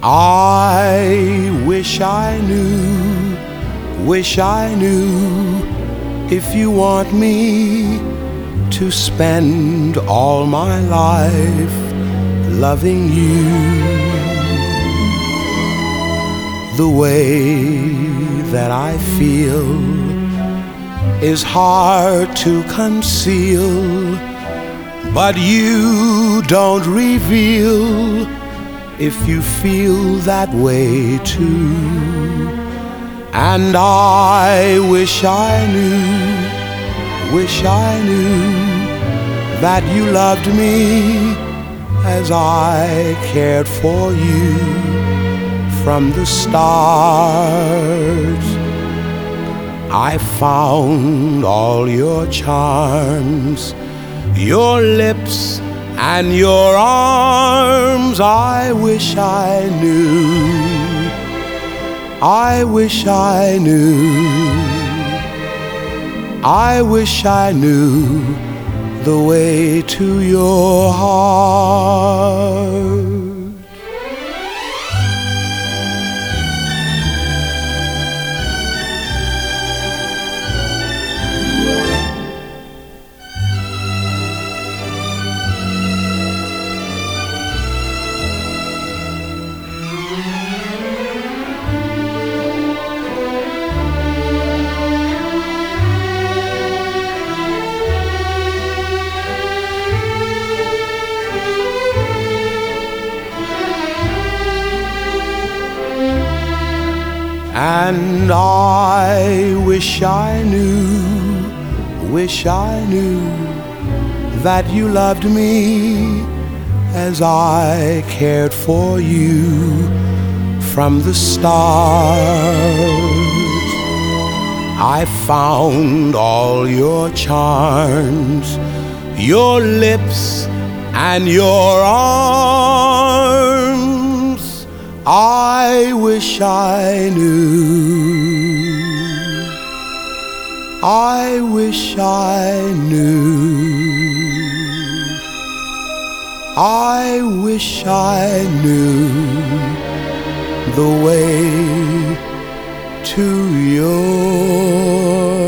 I wish I knew if you want me to spend all my life loving you. The way that I feel is hard to conceal, but you don't reveal if you feel that way too. And I wish I knew that you loved me as I cared for you from the start. I found all your charms, your lips and your arms. I wish I knew, I wish I knew, I wish I knew the way to your heart. And I wish I knew that you loved me as I cared for you from the start. I found all your charms, your lips and your arms. I wish I knew, I wish I knew, I wish I knew the way to your